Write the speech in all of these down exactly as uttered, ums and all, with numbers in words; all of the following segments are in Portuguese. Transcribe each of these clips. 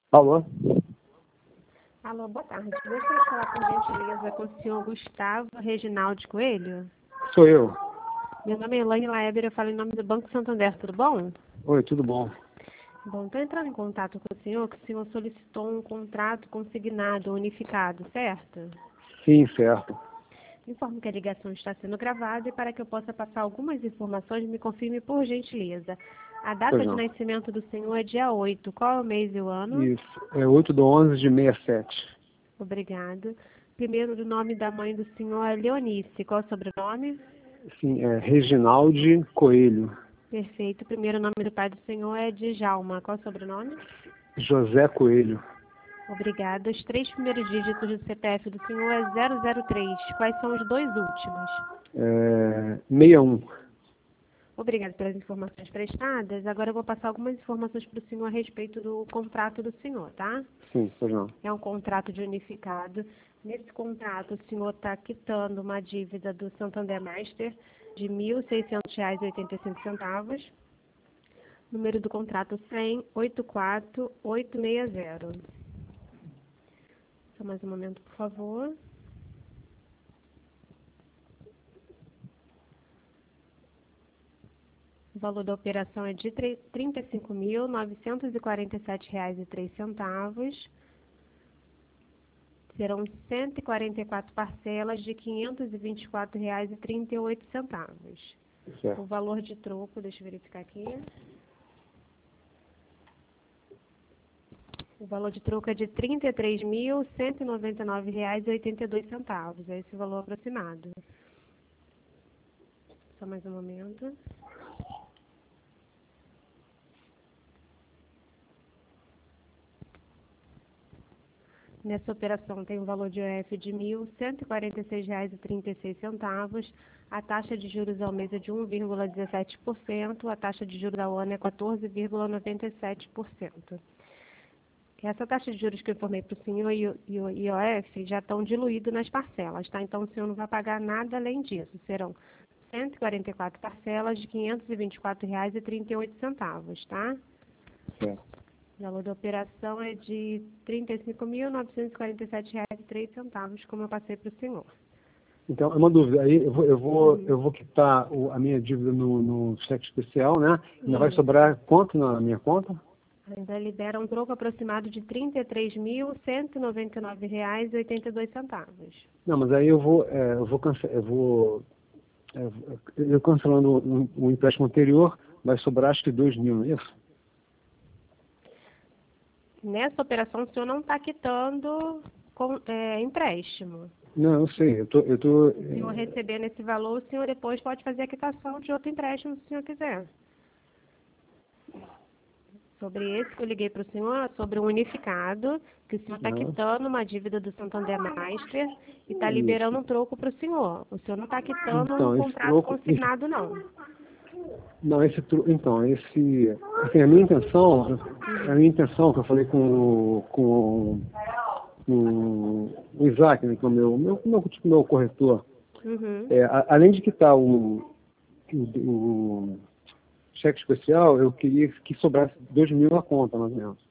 Alô? Alô, boa tarde. Gostaria de falar por gentileza com o senhor Gustavo Reginaldo Coelho. Sou eu. Meu nome é Elaine Laeber, eu falo em nome do Banco Santander, tudo bom? Oi, tudo bom? Bom, estou entrando em contato com o senhor, que o senhor solicitou um contrato consignado, unificado, certo? Sim, certo. Informo que a ligação está sendo gravada e para que eu possa passar algumas informações, me confirme por gentileza. A Pois data de não. nascimento do senhor é dia oito. Qual é o mês e o ano? Isso. É oito de onze de sessenta e sete. Obrigado. Primeiro, o nome da mãe do senhor é Leonice. Qual é o sobrenome? Sim, é Reginaldi Coelho. Perfeito. O primeiro nome do pai do senhor é Djalma. Qual é o sobrenome? José Coelho. Obrigada. Os três primeiros dígitos do C P F do senhor é zero zero três. Quais são os dois últimos? É, sessenta e um. Obrigada pelas informações prestadas. Agora eu vou passar algumas informações para o senhor a respeito do contrato do senhor, tá? Sim, pois não. É um contrato de unificado. Nesse contrato, o senhor está quitando uma dívida do Santander Master de mil seiscentos reais e oitenta e cinco centavos. Número do contrato cem, oitenta e quatro, oitocentos e sessenta. Só mais um momento, por favor. O valor da operação é de trinta e cinco mil, novecentos e quarenta e sete reais e três centavos. Serão cento e quarenta e quatro parcelas de quinhentos e vinte e quatro reais e trinta e oito centavos. Certo. O valor de troco, deixa eu verificar aqui. O valor de troco é de trinta e três mil, cento e noventa e nove reais e oitenta e dois centavos. É esse o valor aproximado. Só mais um momento. Nessa operação tem um valor de O F de mil cento e quarenta e seis reais e trinta e seis centavos. A taxa de juros ao mês é de um vírgula dezessete por cento. A taxa de juros ao ano é quatorze vírgula noventa e sete por cento. Essa taxa de juros que eu informei para o senhor e o e o I O F já estão diluídos nas parcelas, tá? Então o senhor não vai pagar nada além disso. Serão cento e quarenta e quatro parcelas de quinhentos e vinte e quatro reais e trinta e oito centavos, tá? Certo. O valor da operação é de trinta e cinco mil, novecentos e quarenta e sete reais e três centavos, como eu passei para o senhor. Então, é uma dúvida. Aí eu vou, eu vou, Uhum. eu vou quitar o- a minha dívida no, no cheque especial, né? Ainda vai Isso. sobrar quanto na minha conta? Ainda libera um troco aproximado de trinta e três mil, cento e noventa e nove reais e oitenta e dois centavos. Não, mas aí eu vou, é, eu vou, cance- eu vou, é, eu cancelando o, o empréstimo anterior, vai sobrar acho que dois mil, não é isso? Nessa operação, o senhor não está quitando com, é, empréstimo. Não, eu sei, eu tô, eu tô, Se o senhor receber nesse valor, o senhor depois pode fazer a quitação de outro empréstimo, se o senhor quiser. Sobre esse que eu liguei para o senhor, sobre o unificado, que o senhor está Aham. quitando uma dívida do Santander Master e está Isso. liberando um troco para o senhor. O senhor não está quitando um Então, esse contrato troco, esse, consignado, não. não, esse troco, então, esse, assim, a minha intenção, a Uhum. minha intenção, que eu falei com, o- com, com o Isaac, né, que é o meu, meu, meu, tipo, meu corretor, Uhum. é, a- além de quitar o, o, o cheque especial, eu queria que sobrasse dois mil na conta, mais ou menos.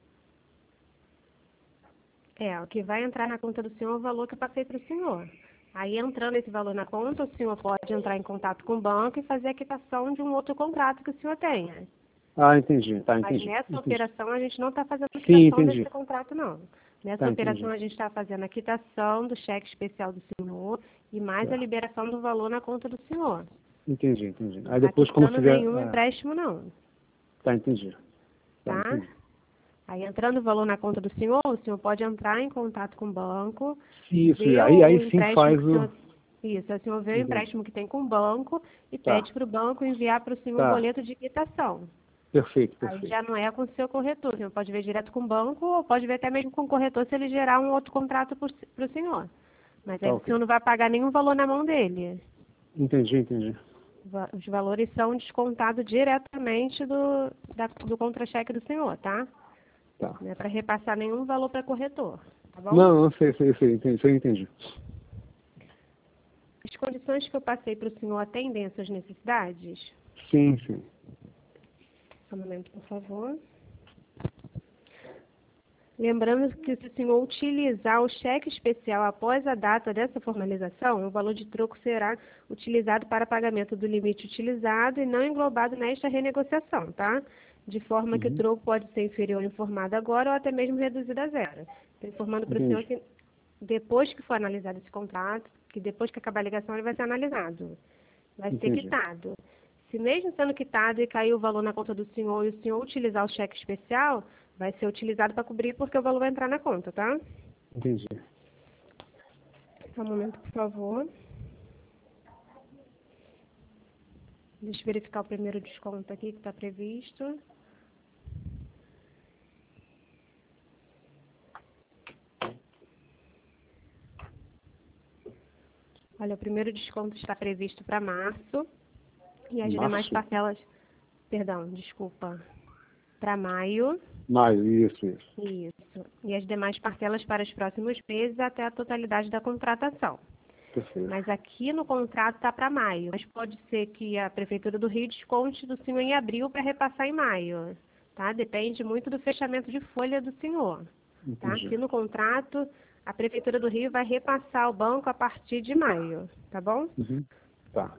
É, o que vai entrar na conta do senhor é o valor que eu passei para o senhor. Aí, entrando esse valor na conta, o senhor pode entrar em contato com o banco e fazer a quitação de um outro contrato que o senhor tenha. Ah, entendi, tá, Mas entendi, nessa entendi. operação, a gente não está fazendo a Sim, quitação desse entendi, contrato, não. Nessa tá, operação, entendi. a gente está fazendo a quitação do cheque especial do senhor e mais a Tá, liberação do valor na conta do senhor. entendi, entendi. Não Aí está depois, como quitando fizer, nenhum ah, empréstimo, não. tá, entendi, tá, Tá? entendi. Aí, entrando o valor na conta do senhor, o senhor pode entrar em contato com o banco, Isso, ver aí, o aí sim empréstimo faz que o o... senhor... Isso, o senhor vê o Entendi. empréstimo que tem com o banco e Tá, pede para o banco enviar para o senhor o tá, boleto de quitação. perfeito, Aí perfeito. já não é com o seu corretor. O senhor pode ver direto com o banco ou pode ver até mesmo com o corretor se ele gerar um outro contrato para o senhor. Mas Tá aí o ok. senhor não vai pagar nenhum valor na mão dele. Entendi, entendi. Va- Os valores são descontados diretamente do, da- do contra-cheque do senhor, tá? Tá. Não é para repassar nenhum valor para corretor, tá bom? Não, não sei, sei, sei, entendi, sei, entendi. As condições que eu passei para o senhor atendem às suas necessidades? Sim, sim. Só um momento, por favor. Lembrando que se o senhor utilizar o cheque especial após a data dessa formalização, o valor de troco será utilizado para pagamento do limite utilizado e não englobado nesta renegociação, tá? De forma que o Uhum. troco pode ser inferior ao informado agora ou até mesmo reduzido a zero. Estou informando para o senhor Entendi. que depois que for analisado esse contrato, que depois que acabar a ligação ele vai ser analisado, vai ser Entendi. quitado. Se mesmo sendo quitado e cair o valor na conta do senhor e o senhor utilizar o cheque especial, vai ser utilizado para cobrir porque o valor vai entrar na conta, tá? Entendi. Só um momento, por favor. Deixa eu verificar o primeiro desconto aqui que está previsto. Olha, o primeiro desconto está previsto para março e as demais Março? parcelas, perdão, desculpa, para maio. Maio, isso, isso. Isso. E as demais parcelas para os próximos meses até a totalidade da contratação. Perfeito. Mas aqui no contrato está para maio. Mas pode ser que a Prefeitura do Rio desconte do senhor em abril para repassar em maio. Tá? Depende muito do fechamento de folha do senhor. Tá? Entendi. Aqui no contrato, a Prefeitura do Rio vai repassar ao banco a partir de maio. Tá bom? Uhum. Tá.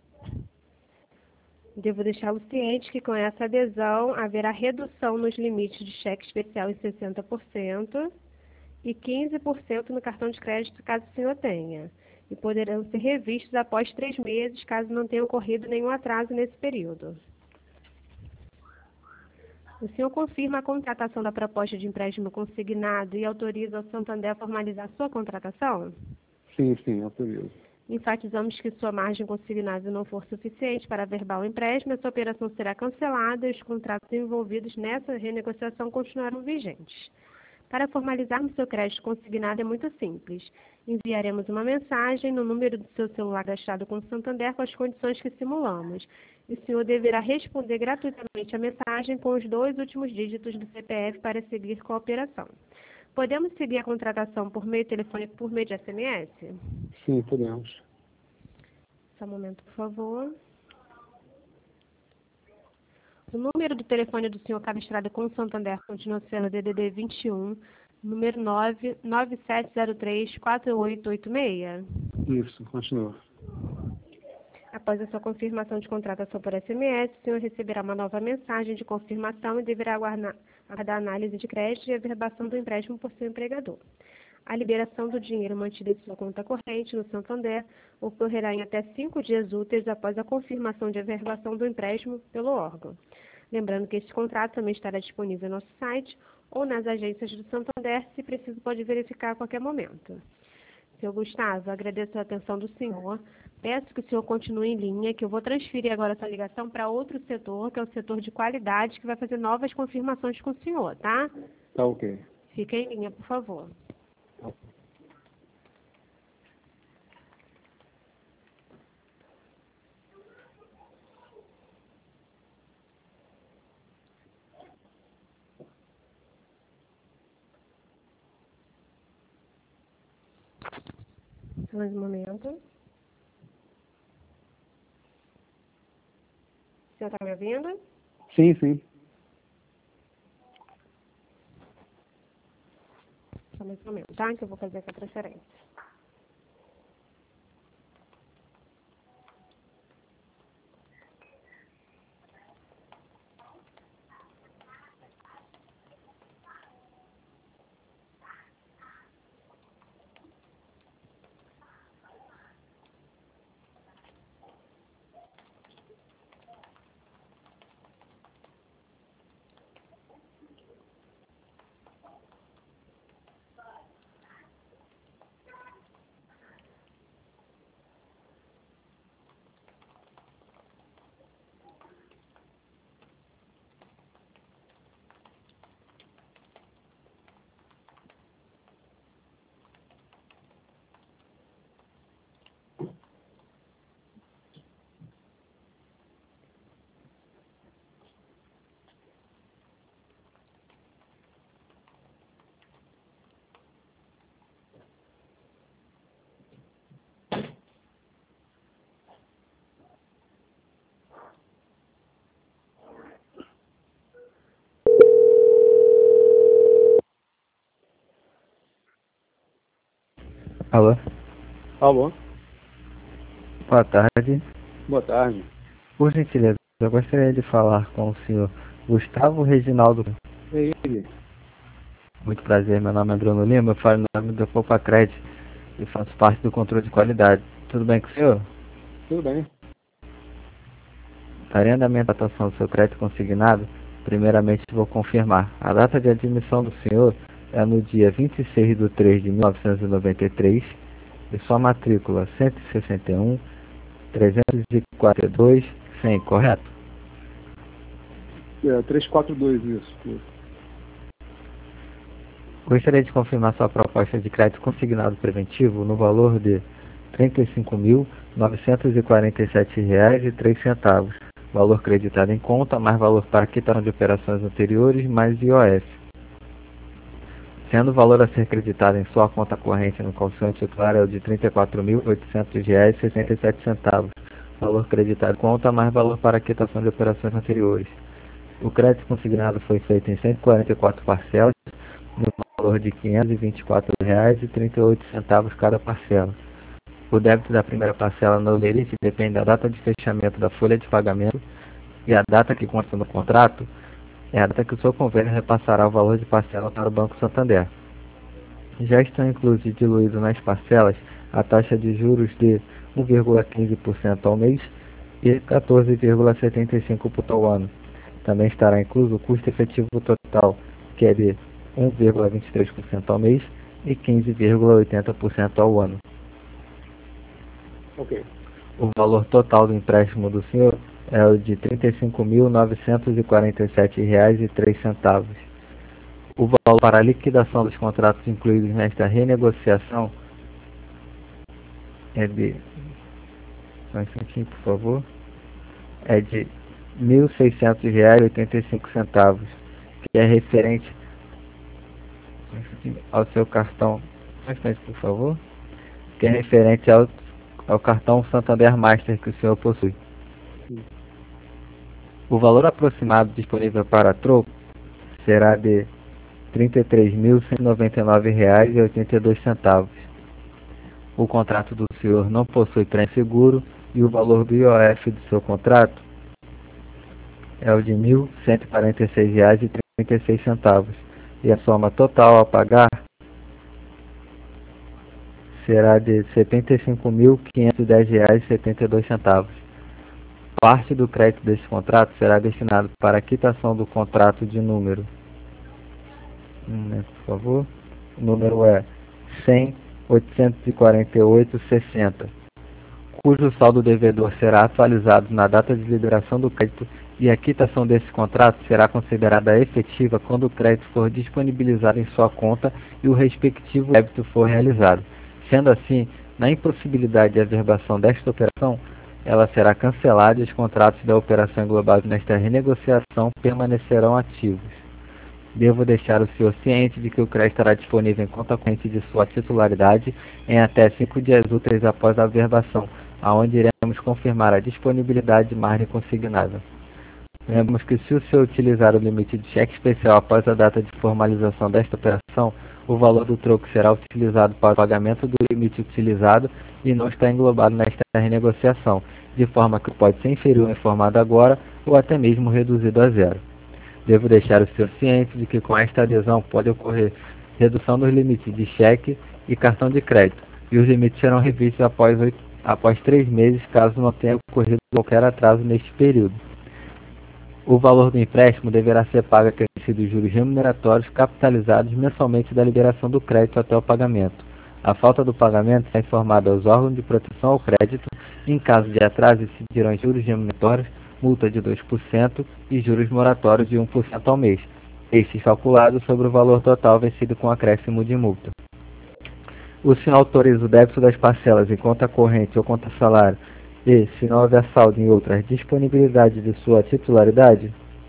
Devo deixá-lo ciente que com essa adesão haverá redução nos limites de cheque especial em sessenta por cento e quinze por cento no cartão de crédito, caso o senhor tenha. E poderão ser revistos após três meses, caso não tenha ocorrido nenhum atraso nesse período. O senhor confirma a contratação da proposta de empréstimo consignado e autoriza o Santander a formalizar sua contratação? Sim, sim, autorizo. Enfatizamos que sua margem consignada não for suficiente para averbar o empréstimo, essa operação será cancelada e os contratos envolvidos nessa renegociação continuarão vigentes. Para formalizarmos seu crédito consignado é muito simples. Enviaremos uma mensagem no número do seu celular gastado com o Santander com as condições que simulamos. E o senhor deverá responder gratuitamente a mensagem com os dois últimos dígitos do C P F para seguir com a operação. Podemos seguir a contratação por meio telefônico por meio de S M S? Sim, podemos. Só um momento, por favor. O número do telefone do senhor cadastrado com o Santander continua sendo D D D vinte e um, número nove nove sete zero três quatro oito oito seis. Isso, continua. Após a sua confirmação de contratação por S M S, o senhor receberá uma nova mensagem de confirmação e deverá aguardar a análise de crédito e averbação do empréstimo por seu empregador. A liberação do dinheiro mantido em sua conta corrente no Santander ocorrerá em até cinco dias úteis após a confirmação de averbação do empréstimo pelo órgão. Lembrando que este contrato também estará disponível no nosso site ou nas agências do Santander, se preciso pode verificar a qualquer momento. Senhor Gustavo, agradeço a atenção do senhor. Peço que o senhor continue em linha, que eu vou transferir agora essa ligação para outro setor, que é o setor de qualidade, que vai fazer novas confirmações com o senhor, tá? Tá ok. Fique em linha, por favor. Mais um momento. O senhor está me ouvindo? Sim, sim. Só mais um momento, tá? Que eu vou fazer essa transferência. Alô? Alô? Boa tarde. Boa tarde. Por gentileza, eu gostaria de falar com o senhor Gustavo Reginaldo. É ele. Muito prazer, meu nome é Bruno Lima, eu falo em nome do Popacred e faço parte do controle de qualidade. Tudo bem com o senhor? Tudo bem. Para andamento da atuação do seu crédito consignado, primeiramente vou confirmar. A data de admissão do senhor é no dia vinte e seis de três de mil novecentos e noventa e três e sua matrícula cento e sessenta e um, trezentos e quarenta e dois, cem, correto? É, trezentos e quarenta e dois, isso. Gostaria de confirmar sua proposta de crédito consignado preventivo no valor de trinta e cinco mil, novecentos e quarenta e sete reais e três centavos. Valor creditado em conta, mais valor para quitação de operações anteriores, mais I O F. Sendo o valor a ser creditado em sua conta corrente no qual o senhor titular é o de trinta e quatro mil, oitocentos reais e sessenta e sete centavos. Valor creditado em conta, mais valor para quitação de operações anteriores. O crédito consignado foi feito em cento e quarenta e quatro parcelas, no valor de quinhentos e vinte e quatro reais e trinta e oito centavos cada parcela. O débito da primeira parcela no limite depende da data de fechamento da folha de pagamento e a data que consta no contrato é a data que o seu convênio repassará o valor de parcela para o Banco Santander. Já estão inclusos e diluídos nas parcelas a taxa de juros de um vírgula quinze por cento ao mês e quatorze vírgula setenta e cinco por cento ao ano. Também estará incluso o custo efetivo total, que é de um vírgula vinte e três por cento ao mês e quinze vírgula oitenta por cento ao ano. Ok. O valor total do empréstimo do senhor é o de trinta e cinco mil, novecentos e quarenta e sete reais e três centavos. O valor para a liquidação dos contratos incluídos nesta renegociação é de... Só um instantinho, por favor. É de mil seiscentos reais e oitenta e cinco centavos, que é referente ao seu cartão, só um instante, por favor, que é referente ao, ao cartão Santander Master que o senhor possui. O valor aproximado disponível para troco será de trinta e três mil, cento e noventa e nove reais e oitenta e dois centavos. O contrato do senhor não possui pré-seguro e o valor do I O F do seu contrato é o de mil cento e quarenta e seis reais e trinta e seis centavos. E a soma total a pagar será de setenta e cinco mil, quinhentos e dez reais e setenta e dois centavos. Parte do crédito desse contrato será destinado para a quitação do contrato de número, um, por favor, o número é cem, oitocentos e quarenta e oito, sessenta, cujo saldo devedor será atualizado na data de liberação do crédito e a quitação desse contrato será considerada efetiva quando o crédito for disponibilizado em sua conta e o respectivo débito for realizado. Sendo assim, na impossibilidade de averbação desta operação, ela será cancelada e os contratos da operação englobados nesta renegociação permanecerão ativos. Devo deixar o senhor ciente de que o crédito estará disponível em conta corrente de sua titularidade em até cinco dias úteis após a averbação, aonde iremos confirmar a disponibilidade de margem consignada. Lembramos que se o senhor utilizar o limite de cheque especial após a data de formalização desta operação, o valor do troco será utilizado para o pagamento do limite utilizado e não está englobado nesta renegociação, de forma que pode ser inferior ao informado agora ou até mesmo reduzido a zero. Devo deixar o senhor ciente de que com esta adesão pode ocorrer redução dos limites de cheque e cartão de crédito, e os limites serão revistos após, oito, após três meses caso não tenha ocorrido qualquer atraso neste período. O valor do empréstimo deverá ser pago acrescido de juros remuneratórios capitalizados mensalmente da liberação do crédito até o pagamento. A falta do pagamento será informada aos órgãos de proteção ao crédito e, em caso de atraso, incidirão juros remuneratórios, multa de dois por cento e juros moratórios de um por cento ao mês, estes calculados sobre o valor total vencido com acréscimo de multa. O senhor autoriza o débito das parcelas em conta corrente ou conta salário e, se não houver saldo em outras, disponibilidade de sua titularidade?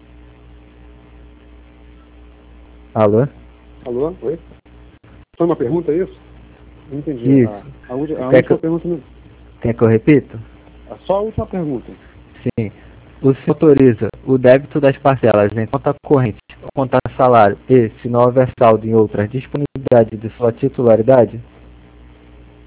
Alô? Alô? Oi? Foi uma pergunta, é isso? Não entendi. Isso. A, a, última, a Quer última que eu- pergunta não. Quer que eu repito? Só a última pergunta. Sim. O senhor autoriza o débito das parcelas em conta corrente ou conta salário e, se não houver saldo em outras, disponibilidade de sua titularidade?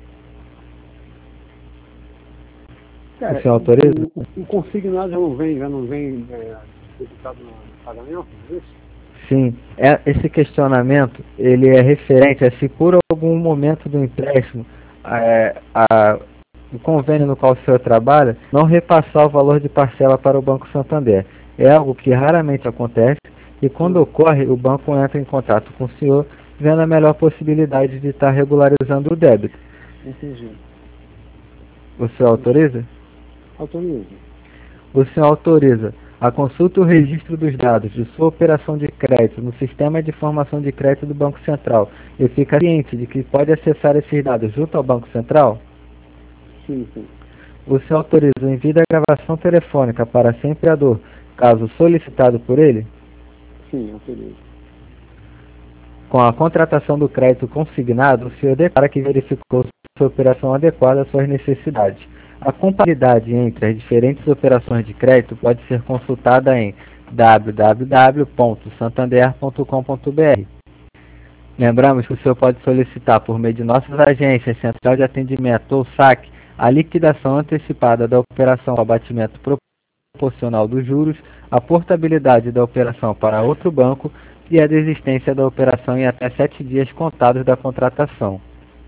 Cara, o senhor autoriza? O, o, o consignado já não vem, já não vem é, debitado no pagamento, é isso? Sim, é, esse questionamento ele é referente a se por algum momento do empréstimo é, a, o convênio no qual o senhor trabalha não repassar o valor de parcela para o Banco Santander. É algo que raramente acontece e quando Hum. ocorre, o banco entra em contato com o senhor vendo a melhor possibilidade de estar regularizando o débito. Entendi. O senhor autoriza? Autoriza. O senhor autoriza a consulta e o registro dos dados de sua operação de crédito no Sistema de Informação de Crédito do Banco Central e fica ciente de que pode acessar esses dados junto ao Banco Central? Sim, sim. O senhor autoriza o envio da gravação telefônica para seu empregador, caso solicitado por ele? Sim, autoriza. Com a contratação do crédito consignado, o senhor declara que verificou sua operação adequada às suas necessidades. A compatibilidade entre as diferentes operações de crédito pode ser consultada em w w w ponto santander ponto com ponto b r. Lembramos que o senhor pode solicitar por meio de nossas agências, Central de Atendimento ou saque, a liquidação antecipada da operação ao abatimento proporcional dos juros, a portabilidade da operação para outro banco e a desistência da operação em até sete dias contados da contratação.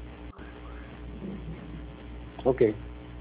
Ok.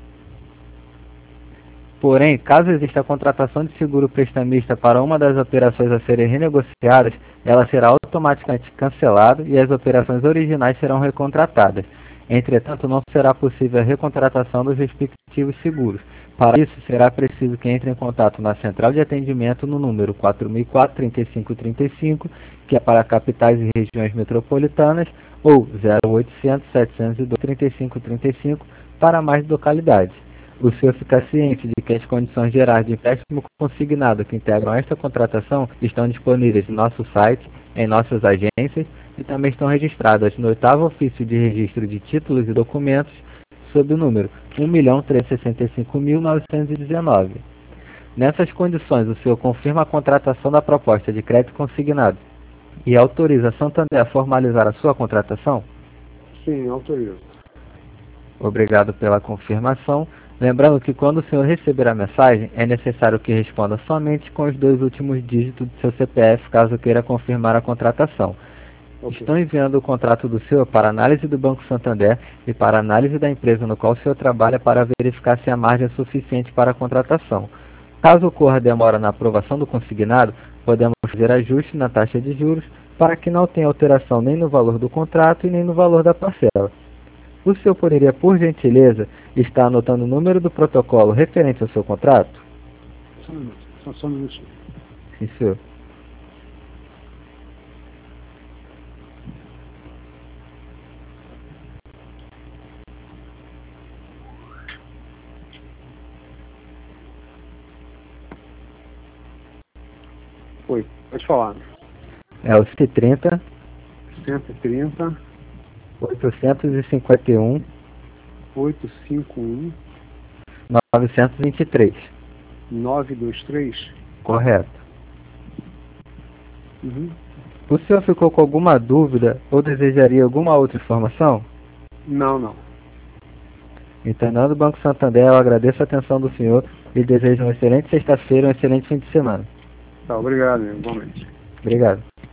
Porém, caso exista a contratação de seguro prestamista para uma das operações a serem renegociadas, ela será automaticamente cancelada e as operações originais serão recontratadas. Entretanto, não será possível a recontratação dos respectivos seguros. Para isso, será preciso que entre em contato na central de atendimento no número quatro mil e quatro, trinta e cinco trinta e cinco, que é para capitais e regiões metropolitanas, ou zero oitocentos, setecentos e dois, trinta e cinco trinta e cinco para mais localidades. O senhor fica ciente de que as condições gerais de empréstimo consignado que integram esta contratação estão disponíveis no nosso site, em nossas agências e também estão registradas no oitavo ofício de registro de títulos e documentos sob o número um milhão trezentos e sessenta e cinco mil novecentos e dezenove. Nessas condições, o senhor confirma a contratação da proposta de crédito consignado e autoriza a Santander a formalizar a sua contratação? Sim, autoriza. Obrigado pela confirmação. Lembrando que quando o senhor receber a mensagem, é necessário que responda somente com os dois últimos dígitos do seu C P F, caso queira confirmar a contratação. Okay. Estou enviando o contrato do senhor para análise do Banco Santander e para análise da empresa no qual o senhor trabalha para verificar se a margem é suficiente para a contratação. Caso ocorra demora na aprovação do consignado, podemos fazer ajuste na taxa de juros para que não tenha alteração nem no valor do contrato e nem no valor da parcela. O senhor poderia, por gentileza, estar anotando o número do protocolo referente ao seu contrato? Só um minuto, só, só um minutinho. Sim, senhor. Oi, pode falar. É o cento e trinta, cento e trinta, oitocentos e cinquenta e um, oitocentos e cinquenta e um, novecentos e vinte e três. novecentos e vinte e três? Correto. Uhum. O senhor ficou com alguma dúvida ou desejaria alguma outra informação? Não, não. Entendendo o Banco Santander, eu agradeço a atenção do senhor e desejo uma excelente sexta-feira e um excelente fim de semana. Tá, obrigado, igualmente. Obrigado.